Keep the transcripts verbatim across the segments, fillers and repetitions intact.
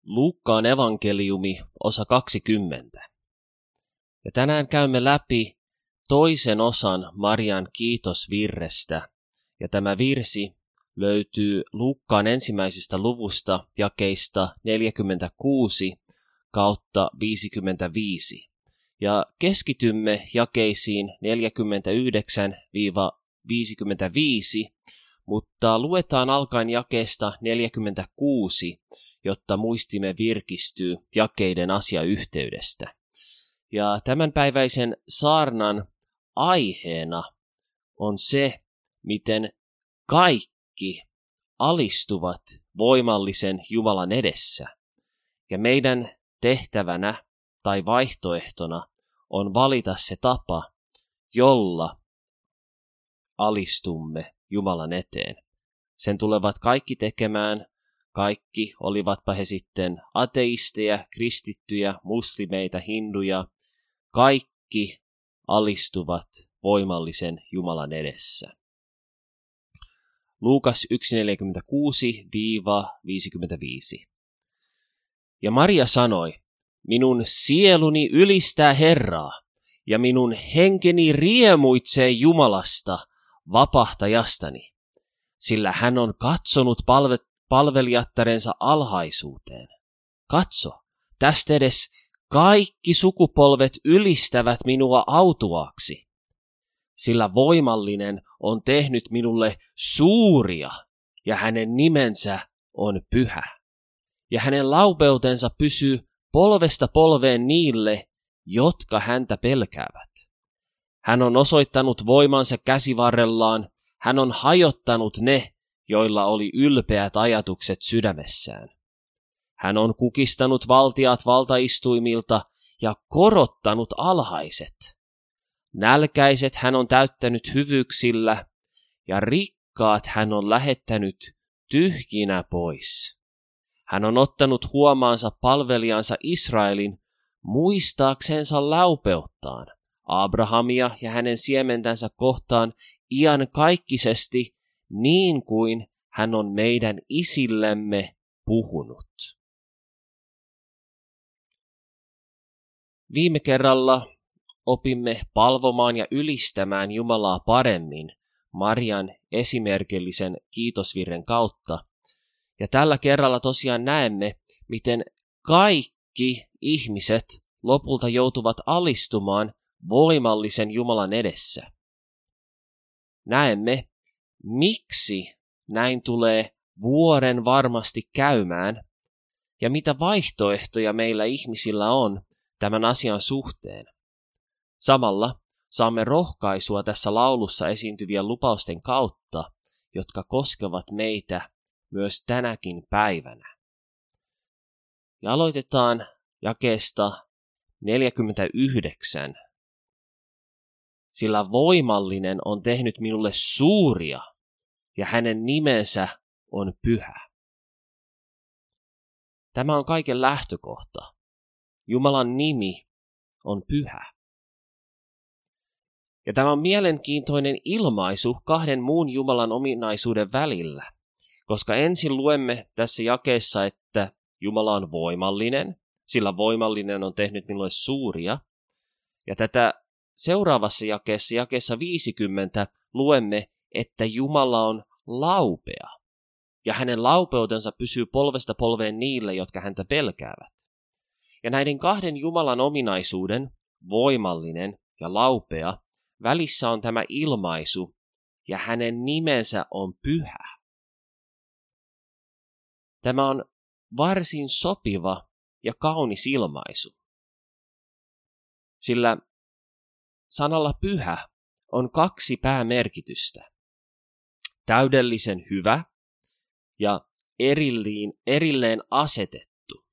Luukkaan evankeliumi, osa kaksikymmentä. Ja tänään käymme läpi toisen osan Marian kiitosvirrestä. Ja tämä virsi löytyy Luukkaan ensimmäisestä luvusta jakeista neljäkymmentäkuusi kautta viisikymmentäviisi. Ja keskitymme jakeisiin neljäkymmentäyhdeksän viisikymmentäviisi, mutta luetaan alkaen jakeesta neljäkymmentäkuusi, jotta muistimme virkistyy jakeiden asiayhteydestä. Ja tämänpäiväisen saarnan aiheena on se, miten kaikki alistuvat voimallisen Jumalan edessä. Ja meidän tehtävänä tai vaihtoehtona on valita se tapa, jolla alistumme Jumalan eteen. Sen tulevat kaikki tekemään. Kaikki, olivatpa he sitten ateisteja, kristittyjä, muslimeita, hinduja, kaikki alistuvat voimallisen Jumalan edessä. Luukas yksi neljäkymmentäkuusi viisikymmentäviisi. Ja Maria sanoi, minun sieluni ylistää Herraa, ja minun henkeni riemuitsee Jumalasta, vapahtajastani, sillä hän on katsonut palvet palvelijattarensa alhaisuuteen. Katso, tästä edes kaikki sukupolvet ylistävät minua autuaaksi, sillä voimallinen on tehnyt minulle suuria, ja hänen nimensä on pyhä. Ja hänen laupeutensa pysyy polvesta polveen niille, jotka häntä pelkäävät. Hän on osoittanut voimansa käsivarrellaan, hän on hajottanut ne, joilla oli ylpeät ajatukset sydämessään. Hän on kukistanut valtiat valtaistuimilta ja korottanut alhaiset. Nälkäiset hän on täyttänyt hyvyyksillä ja rikkaat hän on lähettänyt tyhjinä pois. Hän on ottanut huomaansa palvelijansa Israelin muistaaksensa laupeuttaan Abrahamia ja hänen siementänsä kohtaan iankaikkisesti, niin kuin hän on meidän isillemme puhunut. Viime kerralla opimme palvomaan ja ylistämään Jumalaa paremmin Marian esimerkillisen kiitosvirren kautta. Ja tällä kerralla tosiaan näemme, miten kaikki ihmiset lopulta joutuvat alistumaan voimallisen Jumalan edessä. Näemme, miksi näin tulee vuoren varmasti käymään ja mitä vaihtoehtoja meillä ihmisillä on tämän asian suhteen. Samalla saamme rohkaisua tässä laulussa esiintyvien lupausten kautta, jotka koskevat meitä myös tänäkin päivänä. Ja aloitetaan jakeesta neljäkymmentäyhdeksän. Sillä voimallinen on tehnyt minulle suuria, ja hänen nimensä on pyhä. Tämä on kaiken lähtökohta. Jumalan nimi on pyhä. Ja tämä on mielenkiintoinen ilmaisu kahden muun Jumalan ominaisuuden välillä, koska ensin luemme tässä jakeessa, että Jumala on voimallinen, sillä voimallinen on tehnyt minulle suuria, ja tätä seuraavassa jakeessa, jakeessa viisikymmentä, luemme, että Jumala on laupea, ja hänen laupeutensa pysyy polvesta polveen niille, jotka häntä pelkäävät. Ja näiden kahden Jumalan ominaisuuden, voimallinen ja laupea, välissä on tämä ilmaisu, ja hänen nimensä on pyhä. Tämä on varsin sopiva ja kaunis ilmaisu, sillä sanalla pyhä on kaksi päämerkitystä. Täydellisen hyvä ja erilleen, erilleen asetettu.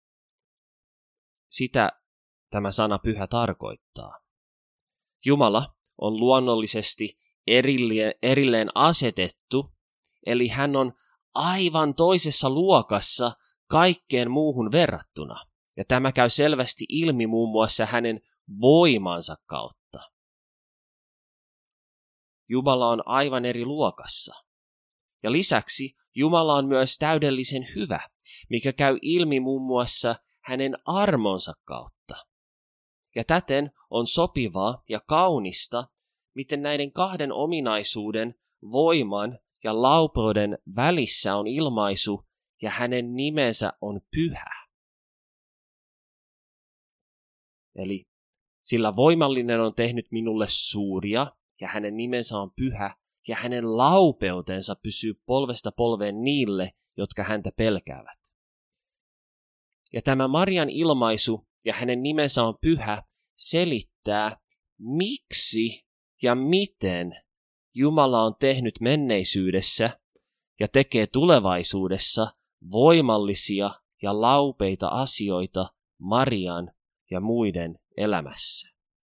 Sitä tämä sana pyhä tarkoittaa. Jumala on luonnollisesti erilleen, erilleen asetettu, eli hän on aivan toisessa luokassa kaikkeen muuhun verrattuna. Ja tämä käy selvästi ilmi muun muassa hänen voimansa kautta. Jumala on aivan eri luokassa. Ja lisäksi Jumala on myös täydellisen hyvä, mikä käy ilmi muun muassa hänen armonsa kautta. Ja täten on sopivaa ja kaunista, miten näiden kahden ominaisuuden, voiman ja laupeuden välissä on ilmaisu ja hänen nimensä on pyhä. Eli sillä voimallinen on tehnyt minulle suuria ja hänen nimensä on pyhä ja hänen laupeutensa pysyy polvesta polveen niille, jotka häntä pelkäävät. Ja tämä Marian ilmaisu ja hänen nimensä on pyhä selittää, miksi ja miten Jumala on tehnyt menneisyydessä ja tekee tulevaisuudessa voimallisia ja laupeita asioita Marian ja muiden elämässä.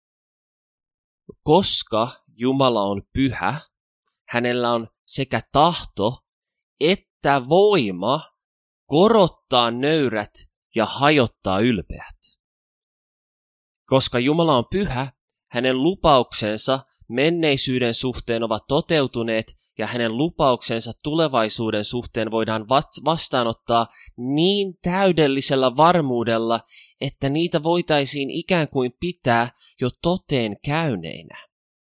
Koska Jumala on pyhä, hänellä on sekä tahto että voima korottaa nöyrät ja hajottaa ylpeät. Koska Jumala on pyhä, hänen lupauksensa menneisyyden suhteen ovat toteutuneet ja hänen lupauksensa tulevaisuuden suhteen voidaan vastaanottaa niin täydellisellä varmuudella, että niitä voitaisiin ikään kuin pitää jo toteen käyneinä.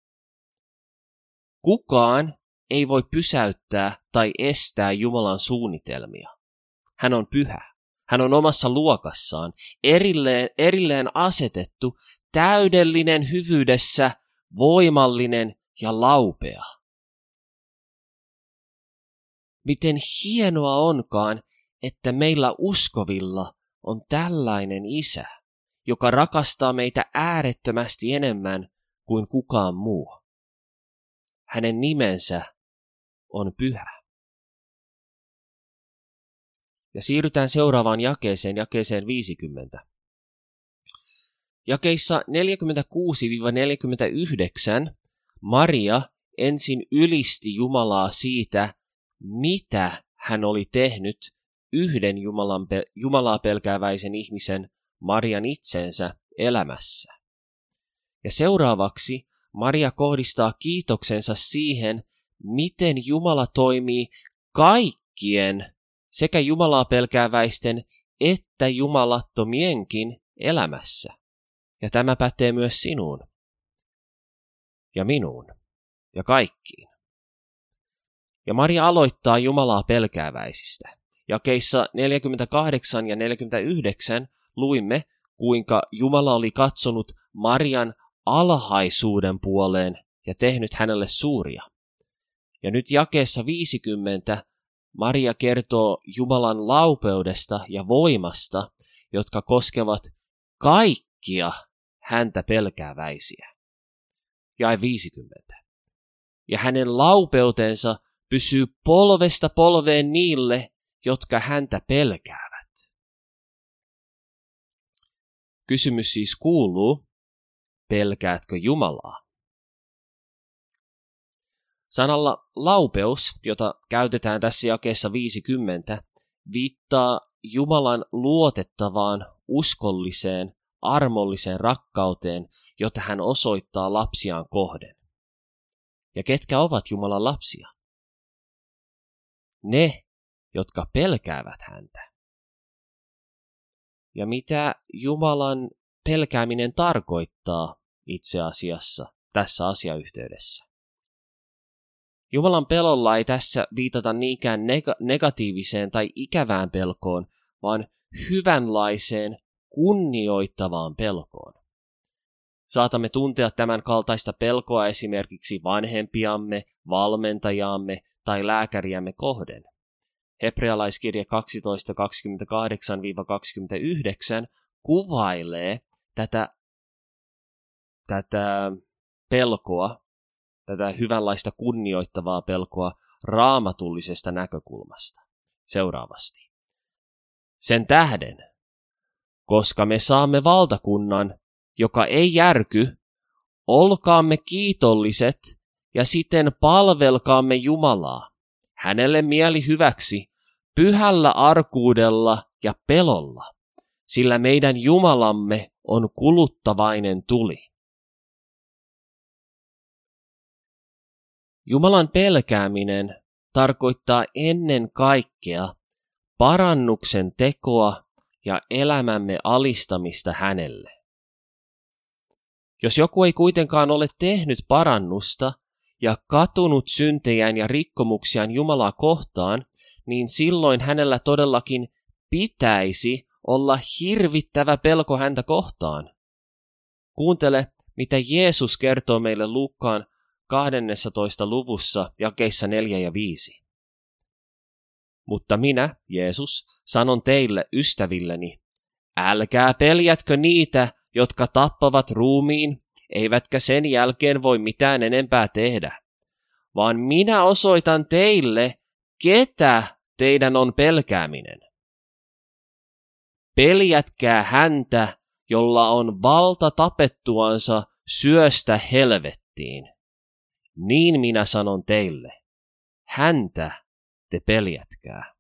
Kukaan ei voi pysäyttää tai estää Jumalan suunnitelmia. Hän on pyhä. Hän on omassa luokassaan, erilleen, erilleen asetettu, täydellinen hyvyydessä, voimallinen ja laupea. Miten hienoa onkaan, että meillä uskovilla on tällainen Isä, joka rakastaa meitä äärettömästi enemmän kuin kukaan muu. Hänen nimensä on pyhä. Ja siirrytään seuraavaan jakeeseen, jakeeseen viisikymmentä. Jakeissa neljäkymmentäkuusi neljäkymmentäyhdeksän Maria ensin ylisti Jumalaa siitä, mitä hän oli tehnyt yhden Jumalan, Jumalaa pelkääväisen ihmisen, Marian itsensä, elämässä. Ja seuraavaksi Maria kohdistaa kiitoksensa siihen, miten Jumala toimii kaikkien sekä Jumalaa pelkääväisten että jumalattomienkin elämässä. Ja tämä pätee myös sinuun ja minuun ja kaikkiin. Ja Maria aloittaa Jumalaa pelkääväisistä. Jakeissa neljäkymmentäkahdeksan ja neljäkymmentäyhdeksän luimme, kuinka Jumala oli katsonut Marian alhaisuuden puoleen ja tehnyt hänelle suuria. Ja nyt jakeessa viisikymmentä Maria kertoo Jumalan laupeudesta ja voimasta, jotka koskevat kaikkia häntä pelkääväisiä. Jae viisikymmentä. Ja hänen laupeutensa pysyy polvesta polveen niille, jotka häntä pelkäävät. Kysymys siis kuuluu, pelkäätkö Jumalaa? Sanalla laupeus, jota käytetään tässä jakeessa viisikymmentä, viittaa Jumalan luotettavaan, uskolliseen, armolliseen rakkauteen, jota hän osoittaa lapsiaan kohden. Ja ketkä ovat Jumalan lapsia? Ne, jotka pelkäävät häntä. Ja mitä Jumalan pelkääminen tarkoittaa itse asiassa tässä asiayhteydessä? Jumalan pelolla ei tässä viitata niinkään neg- negatiiviseen tai ikävään pelkoon, vaan hyvänlaiseen, kunnioittavaan pelkoon. Saatamme tuntea tämän kaltaista pelkoa esimerkiksi vanhempiamme, valmentajaamme tai lääkäriämme kohden. Hebrealaiskirje kaksitoista kaksikymmentäkahdeksan kaksikymmentäyhdeksän kuvailee tätä, tätä pelkoa, tätä hyvänlaista kunnioittavaa pelkoa raamatullisesta näkökulmasta. Seuraavasti. Sen tähden, koska me saamme valtakunnan, joka ei järky, olkaamme kiitolliset ja siten palvelkaamme Jumalaa, hänelle mieli hyväksi, pyhällä arkuudella ja pelolla, sillä meidän Jumalamme on kuluttavainen tuli. Jumalan pelkääminen tarkoittaa ennen kaikkea parannuksen tekoa ja elämämme alistamista hänelle. Jos joku ei kuitenkaan ole tehnyt parannusta ja katunut syntejään ja rikkomuksiaan Jumalaa kohtaan, niin silloin hänellä todellakin pitäisi olla hirvittävä pelko häntä kohtaan. Kuuntele, mitä Jeesus kertoo meille Luukkaan kahdennessatoista luvussa jakeissa neljä ja viisi. Mutta minä, Jeesus, sanon teille, ystävilleni, älkää peljätkö niitä, jotka tappavat ruumiin, eivätkä sen jälkeen voi mitään enempää tehdä, vaan minä osoitan teille, ketä teidän on pelkääminen. Peljätkää häntä, jolla on valta tapettuansa syöstä helvettiin. Niin minä sanon teille, häntä te peljätkää.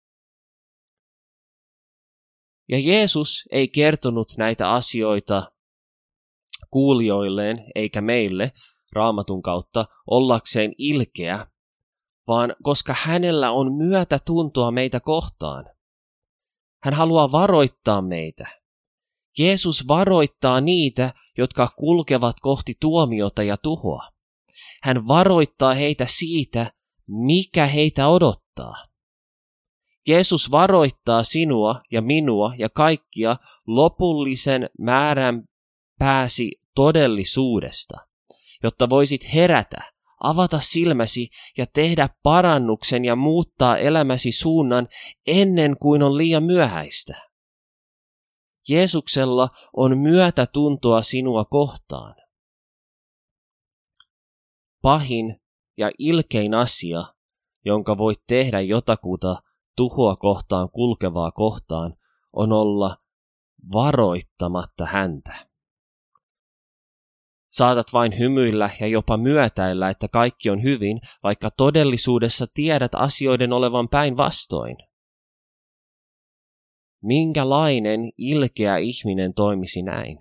Ja Jeesus ei kertonut näitä asioita kuulijoilleen eikä meille Raamatun kautta ollakseen ilkeä, vaan koska hänellä on myötätuntoa meitä kohtaan. Hän haluaa varoittaa meitä. Jeesus varoittaa niitä, jotka kulkevat kohti tuomiota ja tuhoa. Hän varoittaa heitä siitä, mikä heitä odottaa. Jeesus varoittaa sinua ja minua ja kaikkia lopullisen määrän pääsi todellisuudesta, jotta voisit herätä, avata silmäsi ja tehdä parannuksen ja muuttaa elämäsi suunnan ennen kuin on liian myöhäistä. Jeesuksella on myötätuntoa sinua kohtaan. Pahin ja ilkein asia, jonka voit tehdä jotakuta tuhoa kohtaan kulkevaa kohtaan, on olla varoittamatta häntä. Saatat vain hymyillä ja jopa myötäillä, että kaikki on hyvin, vaikka todellisuudessa tiedät asioiden olevan päinvastoin. Minkälainen ilkeä ihminen toimisi näin?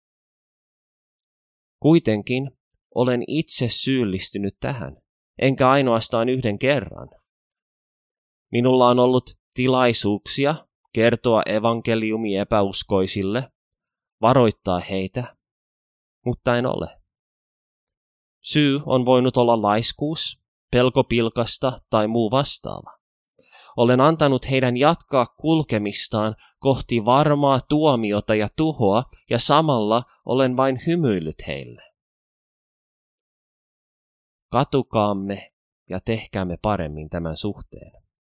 Kuitenkin olen itse syyllistynyt tähän, enkä ainoastaan yhden kerran. Minulla on ollut tilaisuuksia kertoa evankeliumi epäuskoisille, varoittaa heitä, mutta en ole. Syy on voinut olla laiskuus, pelko pilkasta tai muu vastaava. Olen antanut heidän jatkaa kulkemistaan kohti varmaa tuomiota ja tuhoa, ja samalla olen vain hymyillyt heille. Katukaamme ja tehkäämme paremmin tämän suhteen.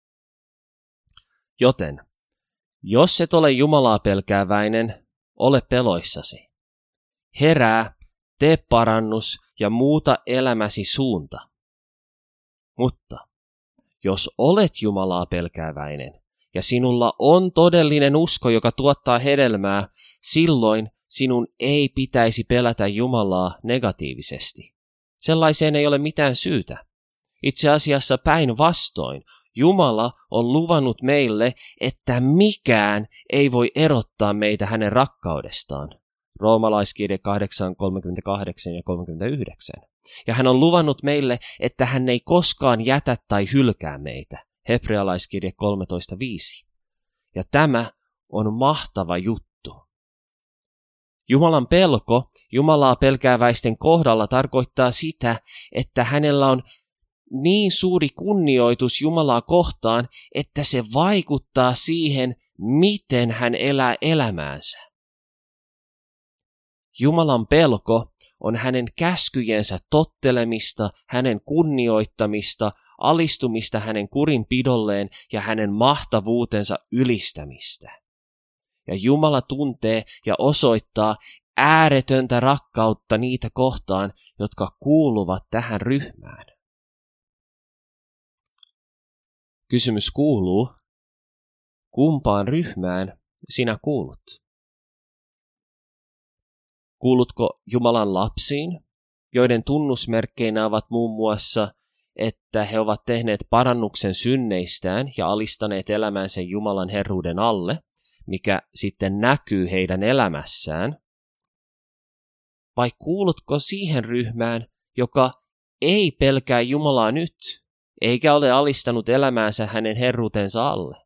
Joten, jos et ole Jumalaa pelkääväinen, ole peloissasi. Herää, tee parannus ja muuta elämäsi suunta. Mutta, jos olet Jumalaa pelkääväinen ja sinulla on todellinen usko, joka tuottaa hedelmää, silloin sinun ei pitäisi pelätä Jumalaa negatiivisesti. Sellaiseen ei ole mitään syytä. Itse asiassa päinvastoin, Jumala on luvannut meille, että mikään ei voi erottaa meitä hänen rakkaudestaan. Roomalaiskirje kahdeksan, kolmekymmentäkahdeksan ja kolmekymmentäyhdeksän. Ja hän on luvannut meille, että hän ei koskaan jätä tai hylkää meitä. Hebrealaiskirje kolmetoista viisi. Ja tämä on mahtava juttu. Jumalan pelko Jumalaa pelkääväisten kohdalla tarkoittaa sitä, että hänellä on niin suuri kunnioitus Jumalaa kohtaan, että se vaikuttaa siihen, miten hän elää elämäänsä. Jumalan pelko on hänen käskyjensä tottelemista, hänen kunnioittamista, alistumista hänen kurinpidolleen ja hänen mahtavuutensa ylistämistä. Ja Jumala tuntee ja osoittaa ääretöntä rakkautta niitä kohtaan, jotka kuuluvat tähän ryhmään. Kysymys kuuluu, kumpaan ryhmään sinä kuulut? Kuulutko Jumalan lapsiin, joiden tunnusmerkkeinä ovat muun muassa, että he ovat tehneet parannuksen synneistään ja alistaneet elämänsä Jumalan herruuden alle, mikä sitten näkyy heidän elämässään? Vai kuulutko siihen ryhmään, joka ei pelkää Jumalaa nyt, eikä ole alistanut elämäänsä hänen herruutensa alle.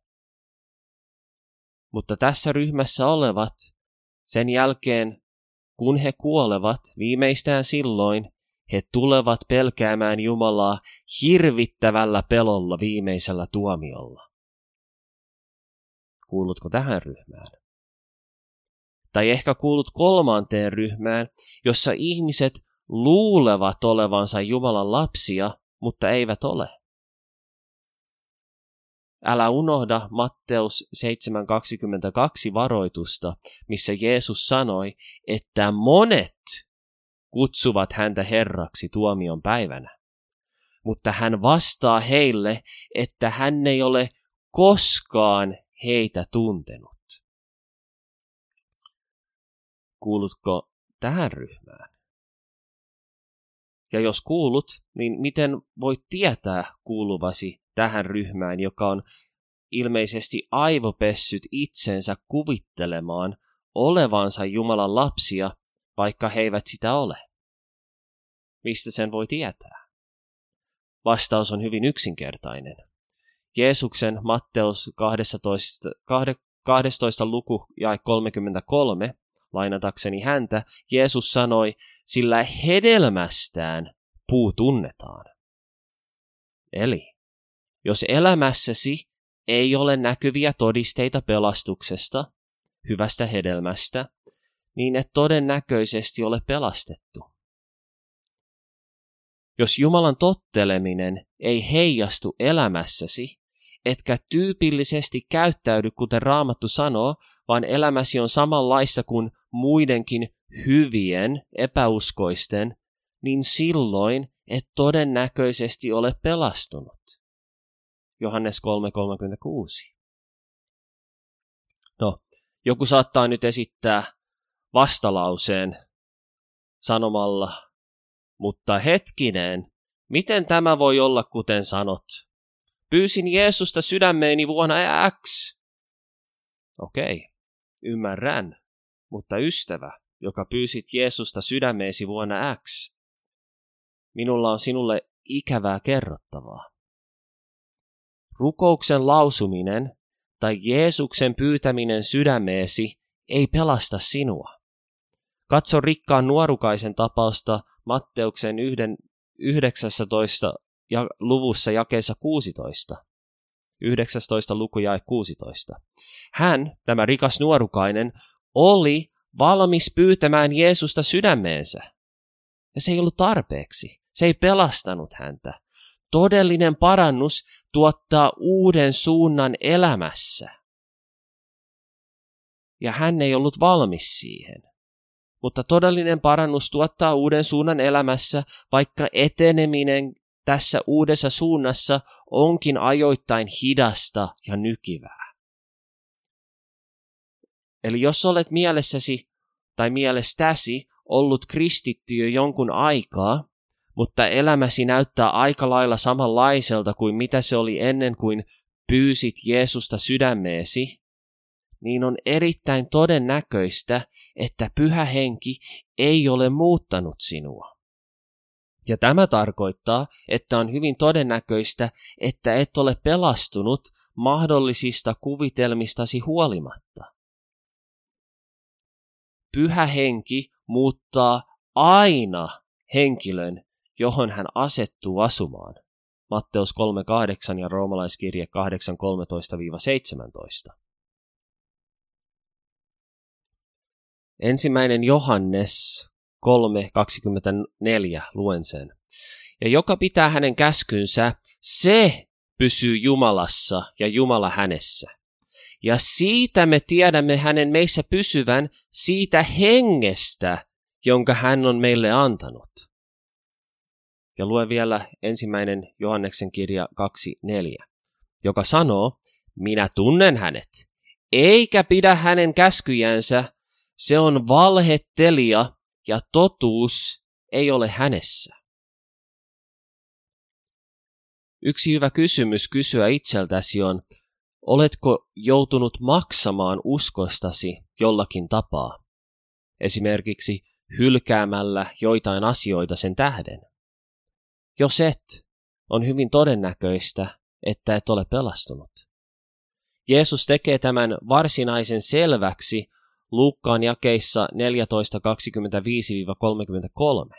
Mutta tässä ryhmässä olevat, sen jälkeen kun he kuolevat, viimeistään silloin, he tulevat pelkäämään Jumalaa hirvittävällä pelolla viimeisellä tuomiolla. Kuulutko tähän ryhmään? Tai ehkä kuulut kolmanteen ryhmään, jossa ihmiset luulevat olevansa Jumalan lapsia, mutta eivät ole. Älä unohda Matteus seitsemän kaksikymmentäkaksi varoitusta, missä Jeesus sanoi, että monet kutsuvat häntä Herraksi tuomion päivänä. Mutta hän vastaa heille, että hän ei ole koskaan heitä tuntenut. Kuulutko tähän ryhmään? Ja jos kuulut, niin miten voit tietää kuuluvasi tähän ryhmään, joka on ilmeisesti aivopessyt itsensä kuvittelemaan olevansa Jumalan lapsia, vaikka he eivät sitä ole? Mistä sen voi tietää? Vastaus on hyvin yksinkertainen. Jeesuksen Matteus kaksitoista, kahdestoista luku jae kolmekymmentäkolme, lainatakseni häntä, Jeesus sanoi, sillä hedelmästään puu tunnetaan. Eli, jos elämässäsi ei ole näkyviä todisteita pelastuksesta, hyvästä hedelmästä, niin et todennäköisesti ole pelastettu. Jos Jumalan totteleminen ei heijastu elämässäsi, etkä tyypillisesti käyttäydy, kuten Raamattu sanoo, vaan elämäsi on samanlaista kuin muidenkin hyvien, epäuskoisten, niin silloin et todennäköisesti ole pelastunut. Johannes kolme kolmekymmentäkuusi. No, joku saattaa nyt esittää vastalauseen sanomalla, mutta hetkinen, miten tämä voi olla kuten sanot? Pyysin Jeesusta sydämeeni vuonna X. Okei, ymmärrän, mutta ystävä, joka pyysit Jeesusta sydämeesi vuonna X, minulla on sinulle ikävää kerrottavaa. Rukouksen lausuminen tai Jeesuksen pyytäminen sydämeesi ei pelasta sinua. Katso rikkaan nuorukaisen tapausta Matteuksen yhdeksästoista luvussa jakeessa kuusitoista. yhdeksästoista luku jae kuusitoista. Hän, tämä rikas nuorukainen, oli valmis pyytämään Jeesusta sydämeensä. Ja se ei ollut tarpeeksi. Se ei pelastanut häntä. Todellinen parannus tuottaa uuden suunnan elämässä. Ja hän ei ollut valmis siihen. Mutta todellinen parannus tuottaa uuden suunnan elämässä, vaikka eteneminen tässä uudessa suunnassa onkin ajoittain hidasta ja nykivää. Eli jos olet mielessäsi tai mielestäsi ollut kristitty jo jonkun aikaa, mutta elämäsi näyttää aika lailla samanlaiselta kuin mitä se oli ennen kuin pyysit Jeesusta sydämeesi, niin on erittäin todennäköistä, että Pyhä Henki ei ole muuttanut sinua. Ja tämä tarkoittaa, että on hyvin todennäköistä, että et ole pelastunut mahdollisista kuvitelmistasi huolimatta. Pyhä Henki muuttaa aina henkilön, johon hän asettuu asumaan. Matteus kolme kahdeksan ja roomalaiskirje kahdeksan kolmetoista seitsemäntoista. Ensimmäinen Johannes kolme kaksikymmentäneljä, luen sen. Ja joka pitää hänen käskynsä, se pysyy Jumalassa ja Jumala hänessä. Ja siitä me tiedämme hänen meissä pysyvän, siitä hengestä, jonka hän on meille antanut. Ja lue vielä ensimmäinen Johanneksen kirja kaksi neljä, joka sanoo, minä tunnen hänet, eikä pidä hänen käskyjänsä, se on valhettelija ja totuus ei ole hänessä. Yksi hyvä kysymys kysyä itseltäsi on, oletko joutunut maksamaan uskostasi jollakin tapaa? Esimerkiksi hylkäämällä joitain asioita sen tähden. Jos et, on hyvin todennäköistä, että et ole pelastunut. Jeesus tekee tämän varsinaisen selväksi Luukkaan jakeissa neljätoista kaksikymmentäviisi kolmekymmentäkolme.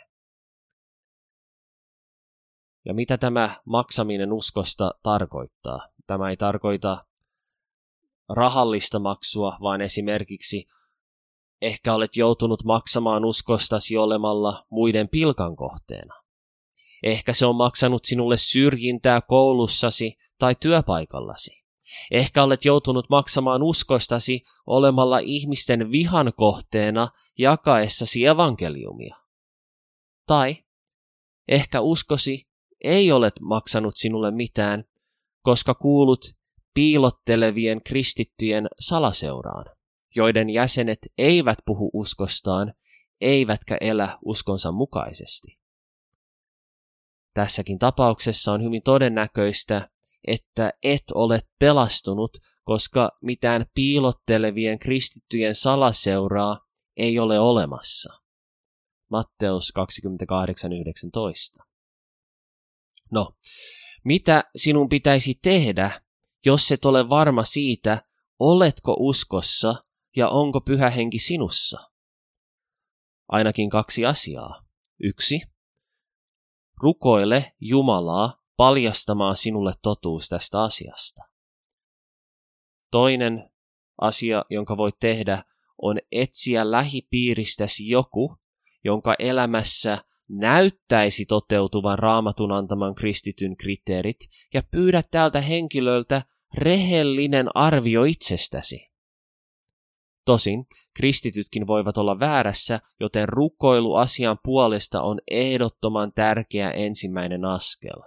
Ja mitä tämä maksaminen uskosta tarkoittaa? Tämä ei tarkoita rahallista maksua, vaan esimerkiksi ehkä olet joutunut maksamaan uskostasi olemalla muiden pilkan kohteena. Ehkä se on maksanut sinulle syrjintää koulussasi tai työpaikallasi. Ehkä olet joutunut maksamaan uskostasi olemalla ihmisten vihan kohteena jakaessasi evankeliumia. Tai ehkä uskosi ei ole maksanut sinulle mitään, koska kuulut piilottelevien kristittyjen salaseuraan, joiden jäsenet eivät puhu uskostaan, eivätkä elä uskonsa mukaisesti. Tässäkin tapauksessa on hyvin todennäköistä, että et ole pelastunut, koska mitään piilottelevien kristittyjen salaseuraa ei ole olemassa. Matteus kaksikymmentäkahdeksan yhdeksäntoista. No, mitä sinun pitäisi tehdä, jos et ole varma siitä, oletko uskossa ja onko Pyhä Henki sinussa? Ainakin kaksi asiaa. Yksi. Rukoile Jumalaa paljastamaan sinulle totuus tästä asiasta. Toinen asia, jonka voit tehdä, on etsiä lähipiiristäsi joku, jonka elämässä näyttäisi toteutuvan Raamatun antaman kristityn kriteerit, ja pyydä tältä henkilöltä rehellinen arvio itsestäsi. Tosin kristitytkin voivat olla väärässä, joten rukoilu asian puolesta on ehdottoman tärkeä ensimmäinen askel.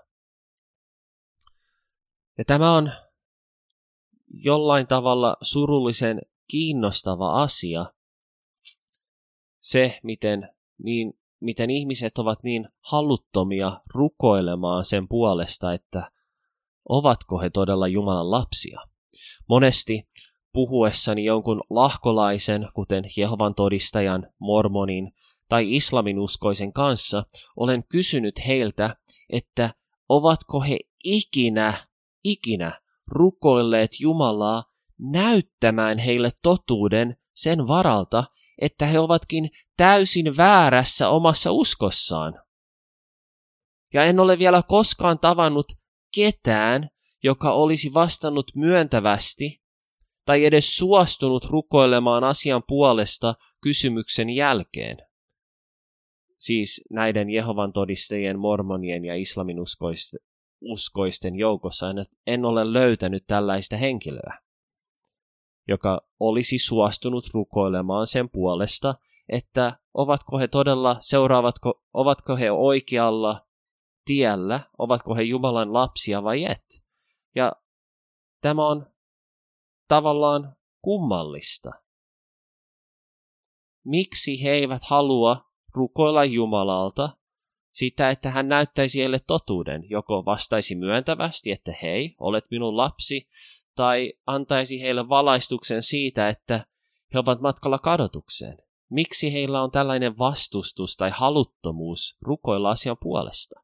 Ja tämä on jollain tavalla surullisen kiinnostava asia, se miten, niin, miten ihmiset ovat niin haluttomia rukoilemaan sen puolesta, että ovatko he todella Jumalan lapsia. Monesti puhuessani jonkun lahkolaisen, kuten Jehovan todistajan, mormonin tai islamin uskoisen kanssa, olen kysynyt heiltä, että ovatko he ikinä, ikinä rukoilleet Jumalaa näyttämään heille totuuden sen varalta, että he ovatkin täysin väärässä omassa uskossaan. Ja en ole vielä koskaan tavannut ketään, joka olisi vastannut myöntävästi tai edes suostunut rukoilemaan asian puolesta kysymyksen jälkeen. Siis näiden Jehovan todistajien, mormonien ja islamin uskoisten, uskoisten joukossa en ole löytänyt tällaista henkilöä, joka olisi suostunut rukoilemaan sen puolesta, että ovatko he todella, seuraavatko, ovatko he oikealla tiellä, ovatko he Jumalan lapsia vai et. Ja tämä on tavallaan kummallista. Miksi he eivät halua rukoilla Jumalalta sitä, että hän näyttäisi heille totuuden, joko vastaisi myöntävästi, että hei, olet minun lapsi, tai antaisi heille valaistuksen siitä, että he ovat matkalla kadotukseen. Miksi heillä on tällainen vastustus tai haluttomuus rukoilla asian puolesta?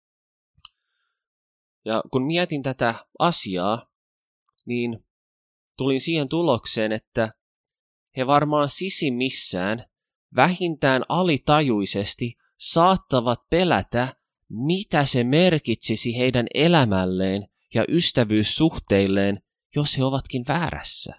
Ja kun mietin tätä asiaa, niin tulin siihen tulokseen, että he varmaan sisimmissään vähintään alitajuisesti saattavat pelätä, mitä se merkitsisi heidän elämälleen ja ystävyyssuhteilleen, jos he ovatkin väärässä.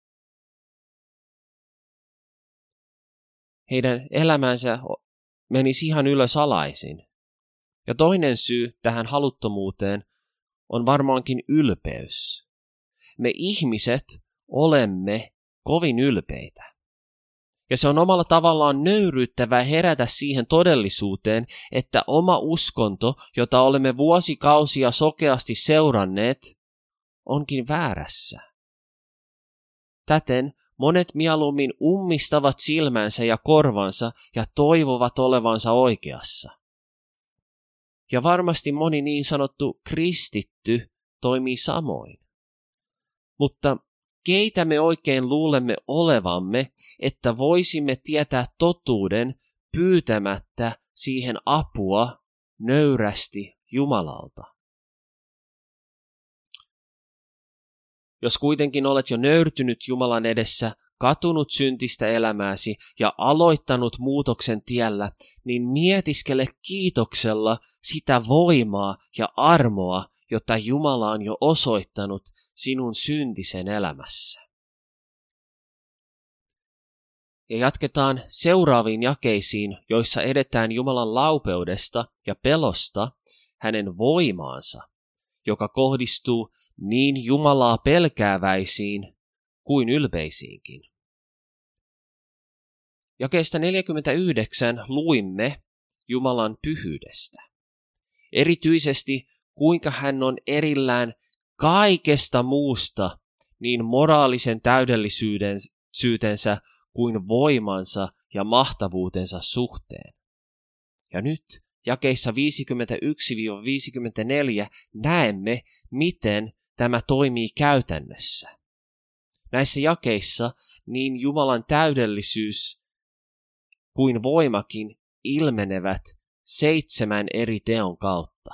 Heidän elämänsä menisi ihan ylös alaisin. Ja toinen syy tähän haluttomuuteen on varmaankin ylpeys. Me ihmiset olemme kovin ylpeitä. Ja se on omalla tavallaan nöyryyttävää herätä siihen todellisuuteen, että oma uskonto, jota olemme vuosikausia sokeasti seuranneet, onkin väärässä. Täten monet mieluummin ummistavat silmänsä ja korvansa ja toivovat olevansa oikeassa. Ja varmasti moni niin sanottu kristitty toimii samoin. Mutta keitä me oikein luulemme olevamme, että voisimme tietää totuuden pyytämättä siihen apua nöyrästi Jumalalta? Jos kuitenkin olet jo nöyrtynyt Jumalan edessä, katunut syntistä elämääsi ja aloittanut muutoksen tiellä, niin mietiskele kiitoksella sitä voimaa ja armoa, jota Jumala on jo osoittanut sinun syntisen elämässä. Ja jatketaan seuraaviin jakeisiin, joissa edetään Jumalan laupeudesta ja pelosta hänen voimaansa, joka kohdistuu niin Jumalaa pelkääväisiin kuin ylpeisiinkin. Jakeesta neljäkymmentäyhdeksän luimme Jumalan pyhyydestä. Erityisesti kuinka hän on erillään kaikesta muusta niin moraalisen täydellisyytensä kuin voimansa ja mahtavuutensa suhteen. Ja nyt jakeissa viisikymmentäyksi viisikymmentäneljä näemme, miten tämä toimii käytännössä. Näissä jakeissa niin Jumalan täydellisyys kuin voimakin ilmenevät seitsemän eri teon kautta.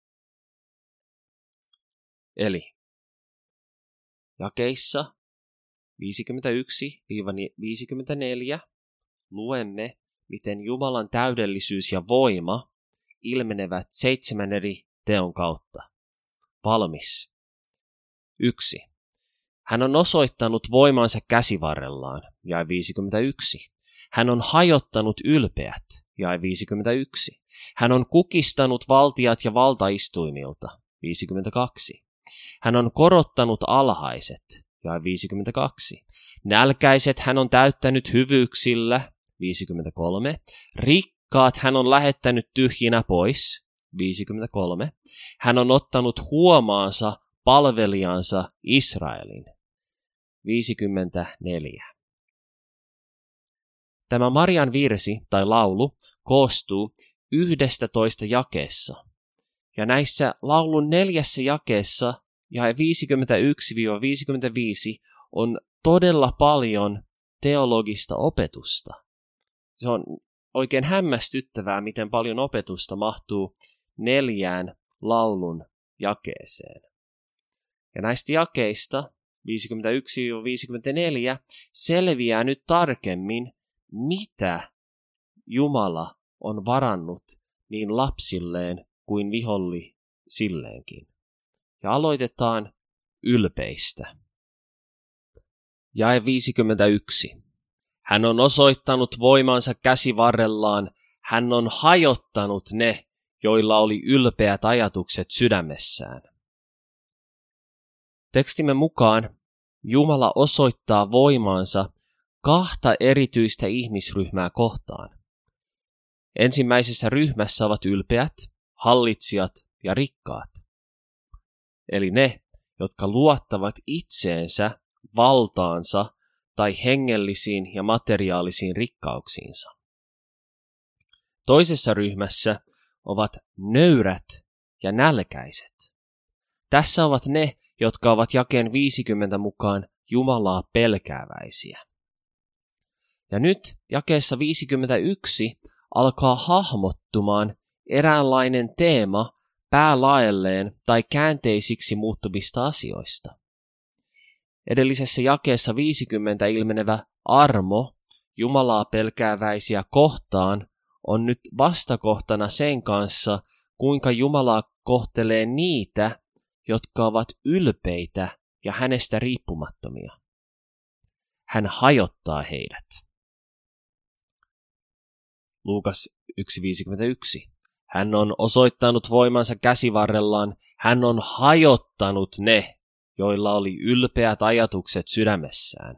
Eli jakeissa viisikymmentäyksi viisikymmentäneljä luemme, miten Jumalan täydellisyys ja voima ilmenevät seitsemän eri teon kautta. Valmis. Yksi. Hän on osoittanut voimansa käsivarrellaan, jae viisikymmentäyksi. Hän on hajottanut ylpeät, jae viisikymmentäyksi. Hän on kukistanut valtiat ja valtaistuimilta, viisikymmentäkaksi. Hän on korottanut alhaiset, jae viisikymmentäkaksi. Nälkäiset hän on täyttänyt hyvyyksillä, viisikymmentäkolme. Rikkaat hän on lähettänyt tyhjinä pois, viisikymmentäkolme. Hän on ottanut huomaansa palvelijansa Israelin, viisikymmentäneljä. Tämä Marian virsi tai laulu koostuu yhdestätoista jakeessa. Ja näissä laulun neljässä jakeessa jae viisikymmentäyksi viisikymmentäviisi on todella paljon teologista opetusta. Se on oikein hämmästyttävää, miten paljon opetusta mahtuu neljään laulun jakeeseen. Ja näistä jakeista viisikymmentäyksi viisikymmentäneljä selviää nyt tarkemmin, mitä Jumala on varannut niin lapsilleen kuin vihollisilleenkin. Ja aloitetaan ylpeistä. Jae viisikymmentäyksi. Hän on osoittanut voimansa käsivarrellaan, hän on hajottanut ne, joilla oli ylpeät ajatukset sydämessään. Tekstimme mukaan Jumala osoittaa voimansa kahta erityistä ihmisryhmää kohtaan. Ensimmäisessä ryhmässä ovat ylpeät, hallitsijat ja rikkaat. Eli ne, jotka luottavat itseensä, valtaansa tai hengellisiin ja materiaalisiin rikkauksiinsa. Toisessa ryhmässä ovat nöyrät ja nälkäiset. Tässä ovat ne, jotka ovat jakeen viisikymmentä mukaan Jumalaa pelkääväisiä. Ja nyt jakeessa viisikymmentäyksi alkaa hahmottumaan eräänlainen teema päälaelleen tai käänteisiksi muuttuvista asioista. Edellisessä jakeessa viisikymmentä ilmenevä armo Jumalaa pelkääväisiä kohtaan on nyt vastakohtana sen kanssa, kuinka Jumala kohtelee niitä, jotka ovat ylpeitä ja hänestä riippumattomia. Hän hajottaa heidät. Luukas yksi viisikymmentäyksi. Hän on osoittanut voimansa käsivarrellaan, hän on hajottanut ne, joilla oli ylpeät ajatukset sydämessään.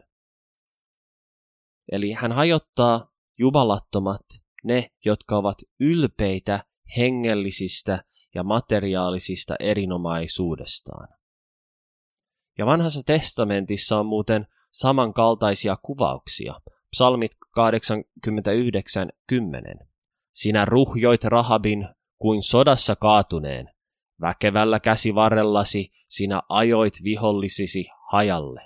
Eli hän hajottaa jumalattomat, ne, jotka ovat ylpeitä hengellisistä ja materiaalisista erinomaisuudestaan. Ja vanhassa testamentissa on muuten samankaltaisia kuvauksia. Psalmit kahdeksankymmentäyhdeksän kymmenen. Sinä ruhjoit Rahabin kuin sodassa kaatuneen. Väkevällä käsivarrellasi sinä ajoit vihollisisi hajalle.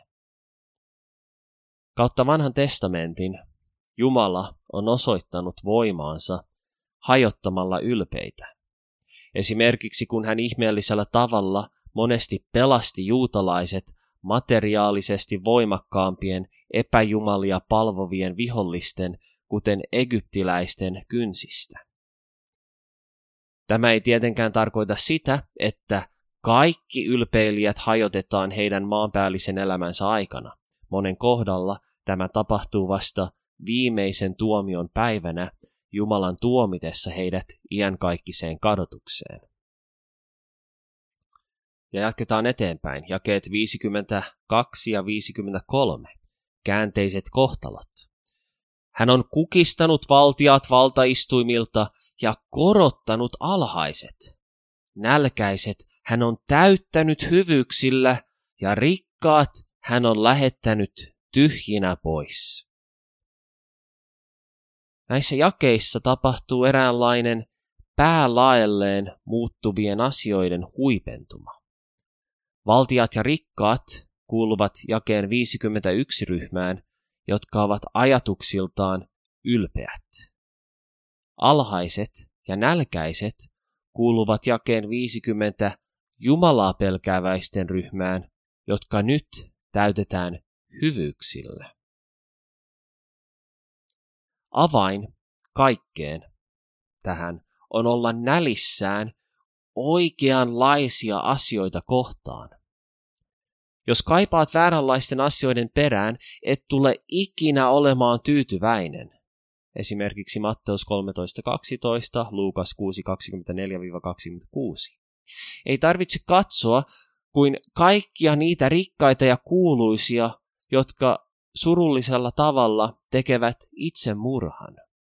Kautta vanhan testamentin Jumala on osoittanut voimaansa hajottamalla ylpeitä. Esimerkiksi kun hän ihmeellisellä tavalla monesti pelasti juutalaiset materiaalisesti voimakkaampien epäjumalia palvovien vihollisten, kuten egyptiläisten kynsistä. Tämä ei tietenkään tarkoita sitä, että kaikki ylpeilijät hajotetaan heidän maanpäällisen elämänsä aikana. Monen kohdalla tämä tapahtuu vasta viimeisen tuomion päivänä Jumalan tuomitessa heidät iankaikkiseen kadotukseen. Ja jatketaan eteenpäin, jakeet viisikymmentäkaksi ja viisikymmentäkolme, käänteiset kohtalot. Hän on kukistanut valtiat valtaistuimilta ja korottanut alhaiset. Nälkäiset hän on täyttänyt hyvyyksillä ja rikkaat hän on lähettänyt tyhjinä pois. Näissä jakeissa tapahtuu eräänlainen päälaelleen muuttuvien asioiden huipentuma. Valtiat ja rikkaat kuuluvat jakeen viisikymmentäyksi ryhmään, jotka ovat ajatuksiltaan ylpeät. Alhaiset ja nälkäiset kuuluvat jakeen viisikymmentä Jumalaa pelkääväisten ryhmään, jotka nyt täytetään hyvyyksillä. Avain kaikkeen tähän on olla nälissään oikeanlaisia asioita kohtaan. Jos kaipaat vääränlaisten asioiden perään, et tule ikinä olemaan tyytyväinen. Esimerkiksi Matteus kolmetoista kaksitoista, Luukas kuusi kaksikymmentäneljä kaksikymmentäkuusi. Ei tarvitse katsoa kuin kaikkia niitä rikkaita ja kuuluisia, jotka surullisella tavalla tekevät itsemurhan.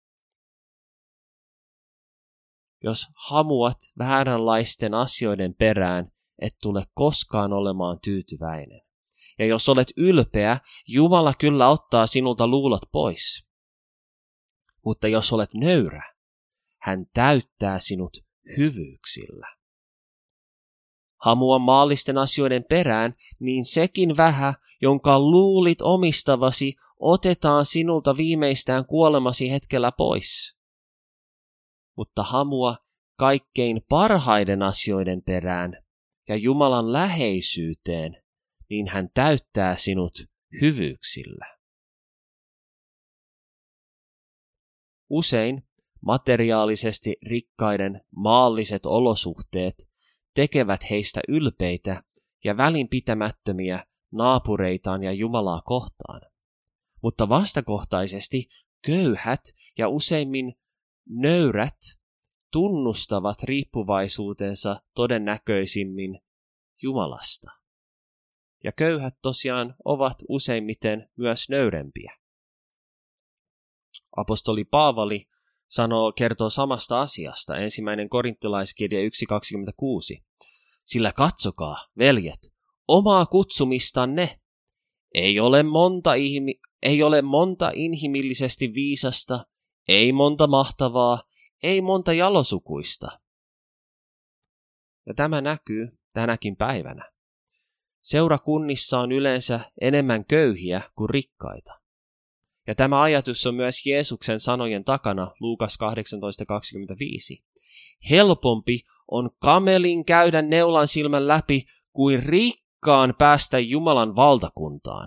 Jos hamuat vääränlaisten asioiden perään, et tule koskaan olemaan tyytyväinen. Ja jos olet ylpeä, Jumala kyllä ottaa sinulta luulot pois. Mutta jos olet nöyrä, hän täyttää sinut hyvyyksillä. Hamua maallisten asioiden perään, niin sekin vähä, jonka luulit omistavasi, otetaan sinulta viimeistään kuolemasi hetkellä pois. Mutta hamua kaikkein parhaiden asioiden perään ja Jumalan läheisyyteen, niin hän täyttää sinut hyvyyksillä. Usein materiaalisesti rikkaiden maalliset olosuhteet tekevät heistä ylpeitä ja välinpitämättömiä naapureitaan ja Jumalaa kohtaan. Mutta vastakohtaisesti köyhät ja useimmin nöyrät tunnustavat riippuvaisuutensa todennäköisimmin Jumalasta. Ja köyhät tosiaan ovat useimmiten myös nöyrempiä. Apostoli Paavali sanoo, kertoo samasta asiasta, ensimmäinen korinttilaiskirja yksi kaksikymmentäkuusi. Sillä katsokaa, veljet, omaa kutsumistanne. Ei ole monta, ihmi, ei ole monta inhimillisesti viisasta, ei monta mahtavaa, ei monta jalosukuista. Ja tämä näkyy tänäkin päivänä. Seurakunnissa on yleensä enemmän köyhiä kuin rikkaita. Ja tämä ajatus on myös Jeesuksen sanojen takana Luukas kahdeksantoista kaksikymmentäviisi. Helpompi on kamelin käydä neulan silmän läpi kuin rikkaan päästä Jumalan valtakuntaan.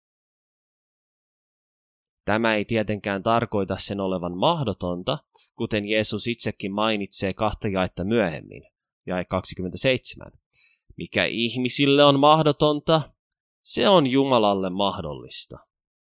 Tämä ei tietenkään tarkoita sen olevan mahdotonta, kuten Jeesus itsekin mainitsee kahta jaetta myöhemmin, jae kaksikymmentäseitsemän. Mikä ihmisille on mahdotonta, se on Jumalalle mahdollista.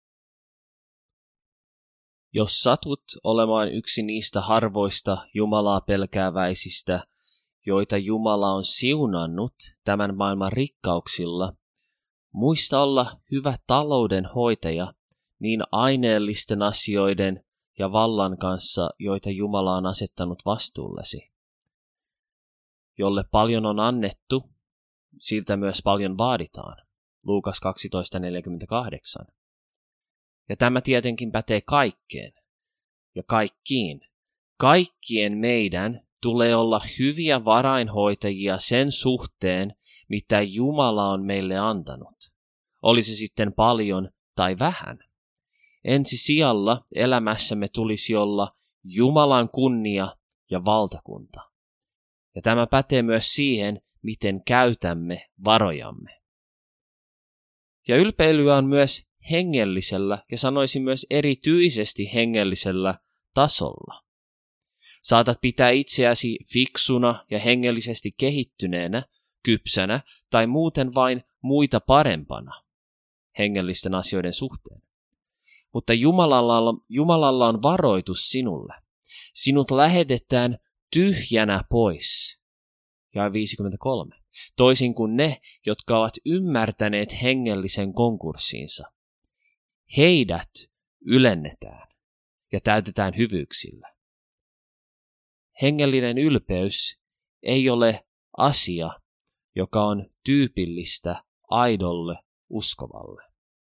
Jos satut olemaan yksi niistä harvoista Jumalaa pelkääväisistä, joita Jumala on siunannut tämän maailman rikkauksilla, muista olla hyvä taloudenhoitaja niin aineellisten asioiden ja vallan kanssa, joita Jumala on asettanut vastuullesi. Jolle paljon on annettu, siltä myös paljon vaaditaan. Luukas kaksitoista neljäkymmentäkahdeksan. Ja tämä tietenkin pätee kaikkeen ja kaikkiin. Kaikkien meidän tulee olla hyviä varainhoitajia sen suhteen, mitä Jumala on meille antanut. Oli se sitten paljon tai vähän. Ensi sijalla elämässämme tulisi olla Jumalan kunnia ja valtakunta. Ja tämä pätee myös siihen, miten käytämme varojamme. Ja ylpeilyä on myös hengellisellä ja sanoisin myös erityisesti hengellisellä tasolla. Saatat pitää itseäsi fiksuna ja hengellisesti kehittyneenä, kypsänä tai muuten vain muita parempana hengellisten asioiden suhteen. Mutta Jumalalla, Jumalalla on varoitus sinulle. Sinut lähetetään tyhjänä pois. Ja viisikymmentäkolme. Toisin kuin ne, jotka ovat ymmärtäneet hengellisen konkurssiinsa. Heidät ylennetään ja täytetään hyvyyksillä. Hengellinen ylpeys ei ole asia, joka on tyypillistä aidolle uskovalle.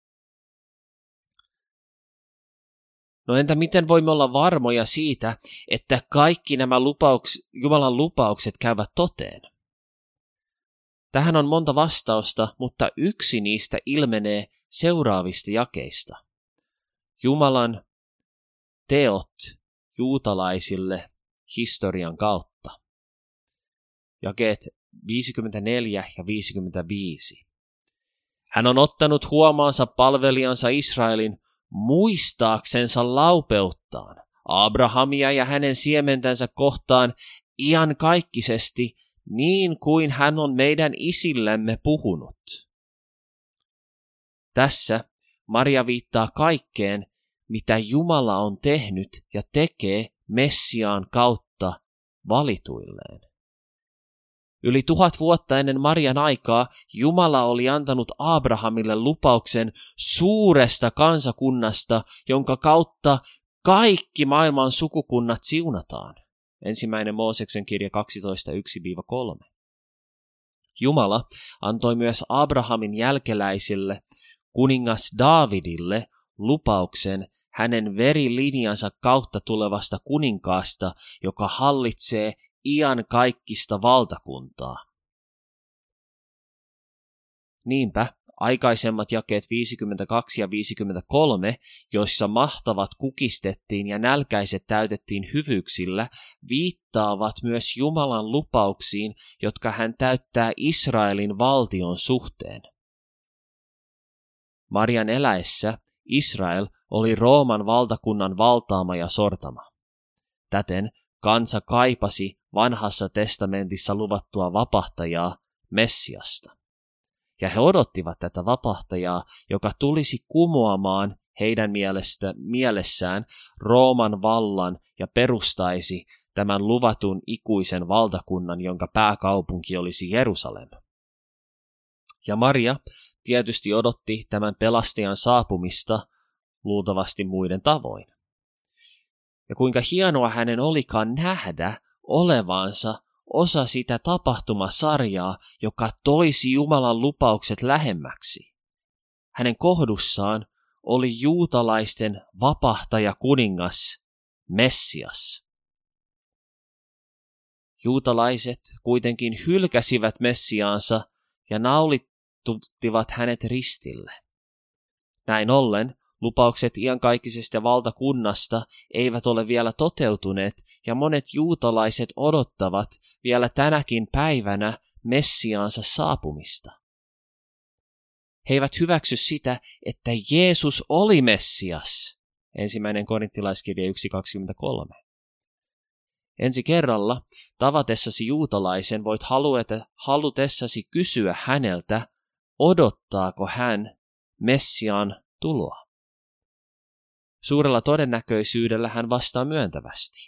No entä miten voimme olla varmoja siitä, että kaikki nämä lupauks- Jumalan lupaukset käyvät toteen? Tähän on monta vastausta, mutta yksi niistä ilmenee seuraavista jakeista. Jumalan teot juutalaisille historian kautta. Jakeet viisikymmentäneljä ja viisikymmentäviisi. Hän on ottanut huomaansa palvelijansa Israelin muistaaksensa laupeuttaan, Abrahamia ja hänen siementänsä kohtaan iankaikkisesti, niin kuin hän on meidän isillemme puhunut. Tässä Maria viittaa kaikkeen, mitä Jumala on tehnyt ja tekee Messiaan kautta valituilleen. Yli tuhat vuotta ennen Marian aikaa Jumala oli antanut Abrahamille lupauksen suuresta kansakunnasta, jonka kautta kaikki maailman sukukunnat siunataan. Ensimmäinen Mooseksen kirja kaksitoista yksi kolme. Jumala antoi myös Abrahamin jälkeläisille, kuningas Daavidille, lupauksen hänen verilinjansa kautta tulevasta kuninkaasta, joka hallitsee iankaikkista valtakuntaa. Niinpä aikaisemmat jakeet viisikymmentäkaksi ja viisikymmentäkolme, joissa mahtavat kukistettiin ja nälkäiset täytettiin hyvyyksillä, viittaavat myös Jumalan lupauksiin, jotka hän täyttää Israelin valtion suhteen. Marian eläessä Israel oli Rooman valtakunnan valtaama ja sortama. Täten kansa kaipasi vanhassa testamentissa luvattua vapahtajaa, Messiasta. Ja he odottivat tätä vapahtajaa, joka tulisi kumoamaan heidän mielestä, mielessään Rooman vallan ja perustaisi tämän luvatun ikuisen valtakunnan, jonka pääkaupunki olisi Jerusalem. Ja Maria tietysti odotti tämän pelastajan saapumista luultavasti muiden tavoin. Ja kuinka hienoa hänen olikaan nähdä olevansa osa sitä tapahtumasarjaa, joka toisi Jumalan lupaukset lähemmäksi. Hänen kohdussaan oli juutalaisten vapahtaja kuningas, Messias. Juutalaiset kuitenkin hylkäsivät Messiaansa ja naulittivat hänet ristille. Näin ollen lupaukset iankaikkisesta valtakunnasta eivät ole vielä toteutuneet ja monet juutalaiset odottavat vielä tänäkin päivänä Messiaansa saapumista. He eivät hyväksy sitä, että Jeesus oli Messias. Ensimmäinen korinttilaiskirja yksi kaksikymmentäkolme. Ensi kerralla tavatessasi juutalaisen voit halueta, halutessasi kysyä häneltä, odottaako hän Messiaan tuloa. Suurella todennäköisyydellä hän vastaa myöntävästi.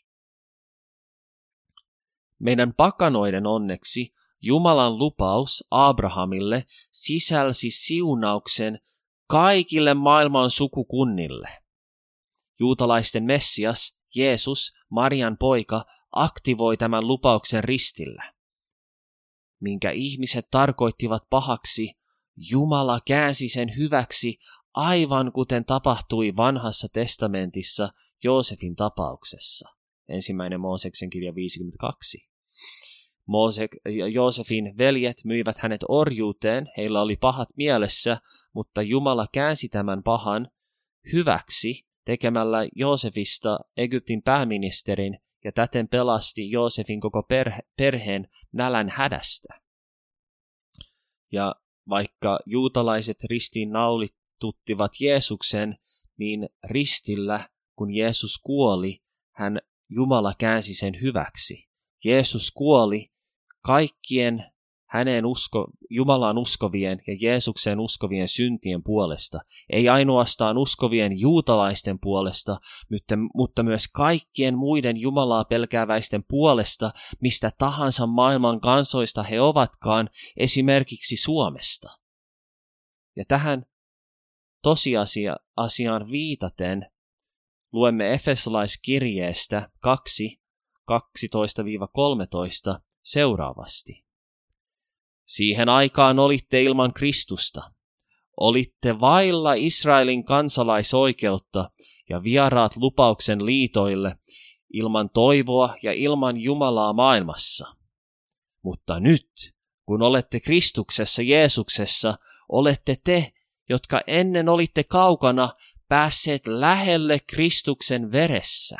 Meidän pakanoiden onneksi Jumalan lupaus Abrahamille sisälsi siunauksen kaikille maailman sukukunnille. Juutalaisten Messias, Jeesus, Marian poika, aktivoi tämän lupauksen ristillä. Minkä ihmiset tarkoittivat pahaksi, Jumala käänsi sen hyväksi, aivan kuten tapahtui vanhassa testamentissa Joosefin tapauksessa. Ensimmäinen Mooseksen kirja viisikymmentäkaksi. Moosek, Joosefin veljet myivät hänet orjuuteen, heillä oli pahat mielessä, mutta Jumala käänsi tämän pahan hyväksi tekemällä Joosefista Egyptin pääministerin ja täten pelasti Joosefin koko perhe, perheen nälän hädästä. Ja vaikka juutalaiset ristiin naulituttivat Jeesuksen, niin ristillä, kun Jeesus kuoli, hän Jumala käänsi sen hyväksi. Jeesus kuoli kaikkien häneen usko, Jumalaan uskovien ja Jeesukseen uskovien syntien puolesta, ei ainoastaan uskovien juutalaisten puolesta, mutta, mutta myös kaikkien muiden Jumalaa pelkääväisten puolesta, mistä tahansa maailman kansoista he ovatkaan, esimerkiksi Suomesta. Ja tähän tosiasiaan viitaten luemme Efesolaiskirjeestä kaksi, kaksitoista kolmetoista seuraavasti. Siihen aikaan olitte ilman Kristusta. Olitte vailla Israelin kansalaisoikeutta ja vieraat lupauksen liitoille, ilman toivoa ja ilman Jumalaa maailmassa. Mutta nyt, kun olette Kristuksessa Jeesuksessa, olette te, jotka ennen olitte kaukana, päässeet lähelle Kristuksen veressä.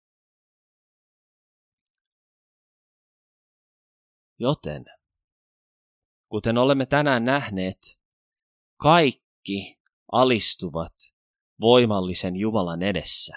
Joten, kuten olemme tänään nähneet, kaikki alistuvat voimallisen Jumalan edessä.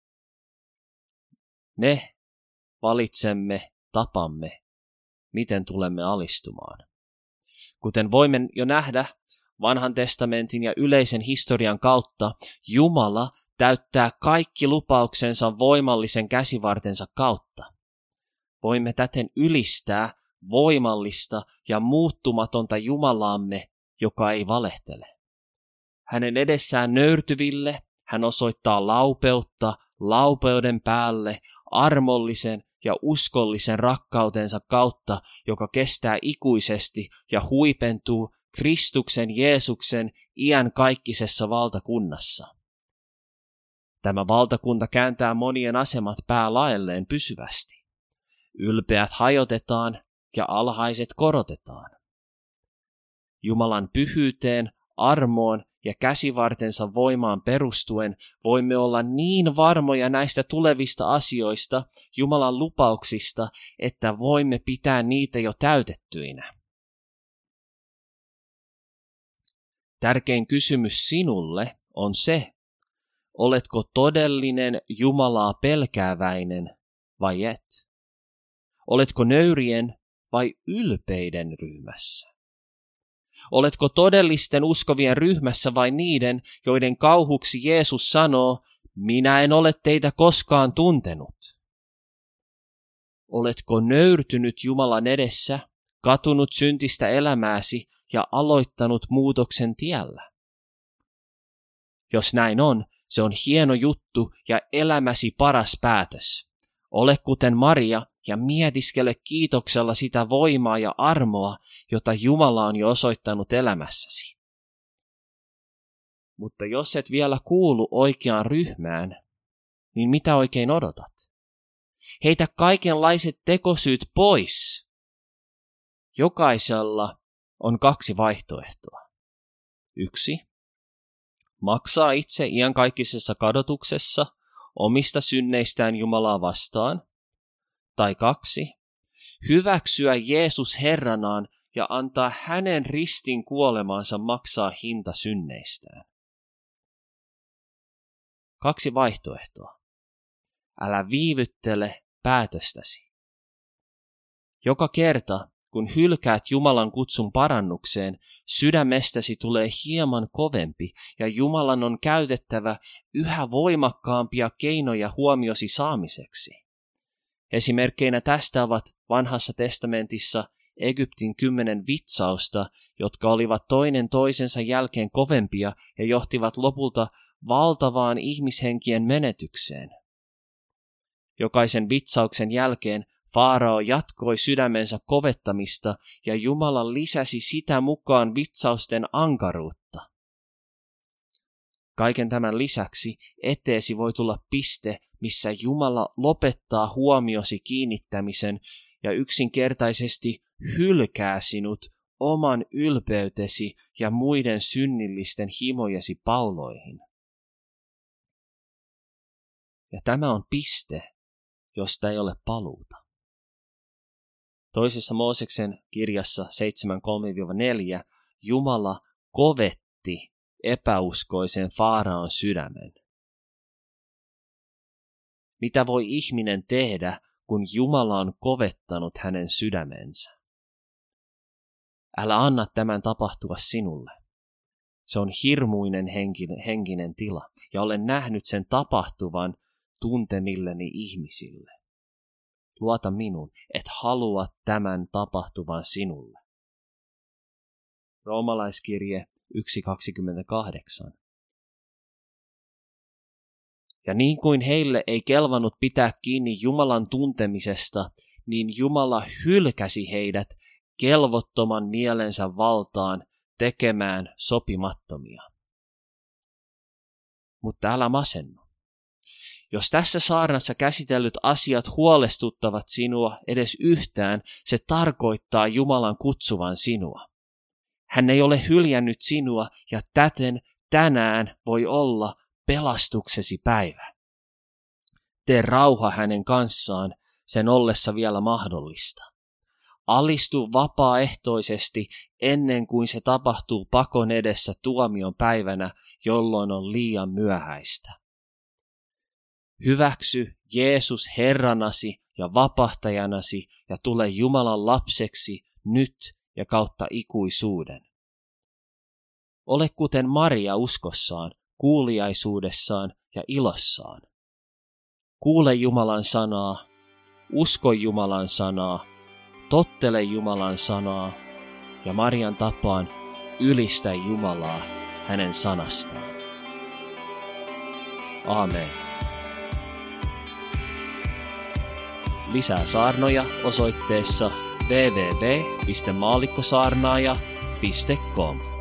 Me valitsemme tapamme, miten tulemme alistumaan. Kuten voimme jo nähdä Vanhan testamentin ja yleisen historian kautta, Jumala täyttää kaikki lupauksensa voimallisen käsivartensa kautta. Voimme täten ylistää voimallista ja muuttumatonta Jumalaamme, joka ei valehtele. Hänen edessään nöyrtyville hän osoittaa laupeutta laupeuden päälle armollisen ja uskollisen rakkautensa kautta, joka kestää ikuisesti ja huipentuu Kristuksen Jeesuksen iankaikkisessa valtakunnassa. Tämä valtakunta kääntää monien asemat päälaelleen pysyvästi. Ylpeät hajotetaan ja alhaiset korotetaan. Jumalan pyhyyteen, armoon ja käsivartensa voimaan perustuen voimme olla niin varmoja näistä tulevista asioista, Jumalan lupauksista, että voimme pitää niitä jo täytettyinä. Tärkein kysymys sinulle on se, oletko todellinen Jumalaa pelkääväinen vai et? Oletko nöyrien vai ylpeiden ryhmässä? Oletko todellisten uskovien ryhmässä vai niiden, joiden kauhuksi Jeesus sanoo, minä en ole teitä koskaan tuntenut? Oletko nöyrtynyt Jumalan edessä, katunut syntistä elämääsi ja aloittanut muutoksen tiellä? Jos näin on, se on hieno juttu ja elämäsi paras päätös. Ole kuten Maria ja mietiskele kiitoksella sitä voimaa ja armoa, jota Jumala on jo osoittanut elämässäsi. Mutta jos et vielä kuulu oikeaan ryhmään, niin mitä oikein odotat? Heitä kaikenlaiset tekosyyt pois. Jokaisella on kaksi vaihtoehtoa. Yksi. Maksaa itse iankaikkisessa kadotuksessa omista synneistään Jumalaa vastaan. Tai kaksi. Hyväksyä Jeesus Herranaan ja antaa hänen ristin kuolemaansa maksaa hinta synneistään. Kaksi vaihtoehtoa. Älä viivyttele päätöstäsi. Joka kerta, kun hylkäät Jumalan kutsun parannukseen, sydämestäsi tulee hieman kovempi ja Jumalan on käytettävä yhä voimakkaampia keinoja huomiosi saamiseksi. Esimerkkeinä tästä ovat Vanhassa testamentissa Egyptin kymmenen vitsausta, jotka olivat toinen toisensa jälkeen kovempia ja johtivat lopulta valtavaan ihmishenkien menetykseen. Jokaisen vitsauksen jälkeen Faarao jatkoi sydämensä kovettamista ja Jumala lisäsi sitä mukaan vitsausten ankaruutta. Kaiken tämän lisäksi eteesi voi tulla piste, missä Jumala lopettaa huomiosi kiinnittämisen ja yksinkertaisesti hylkää sinut oman ylpeytesi ja muiden synnillisten himojesi pauloihin. Ja tämä on piste, josta ei ole paluuta. Toisessa Mooseksen kirjassa seitsemän kolme neljä Jumala kovetti epäuskoisen Faaraon sydämen. Mitä voi ihminen tehdä, kun Jumala on kovettanut hänen sydämensä? Älä anna tämän tapahtua sinulle. Se on hirmuinen henkinen, henkinen tila, ja olen nähnyt sen tapahtuvan tuntemilleni ihmisille. Luota minun, et halua tämän tapahtuvan sinulle. Roomalaiskirje yksi kaksikymmentäkahdeksan. Ja niin kuin heille ei kelvannut pitää kiinni Jumalan tuntemisesta, niin Jumala hylkäsi heidät kelvottoman mielensä valtaan tekemään sopimattomia. Mutta älä masennu. Jos tässä saarnassa käsitellyt asiat huolestuttavat sinua edes yhtään, se tarkoittaa Jumalan kutsuvan sinua. Hän ei ole hyljännyt sinua ja täten tänään voi olla pelastuksesi päivä. Tee rauha hänen kanssaan sen ollessa vielä mahdollista. Alistu vapaaehtoisesti ennen kuin se tapahtuu pakon edessä tuomion päivänä, jolloin on liian myöhäistä. Hyväksy Jeesus Herranasi ja vapahtajanasi ja tule Jumalan lapseksi nyt ja kautta ikuisuuden. Ole kuten Maria uskossaan, kuuliaisuudessaan ja ilossaan. Kuule Jumalan sanaa, usko Jumalan sanaa, tottele Jumalan sanaa ja Marian tapaan ylistä Jumalaa hänen sanastaan. Aamen. Lisää saarnoja osoitteessa double-u double-u double-u piste maallikkosaarnaaja piste com.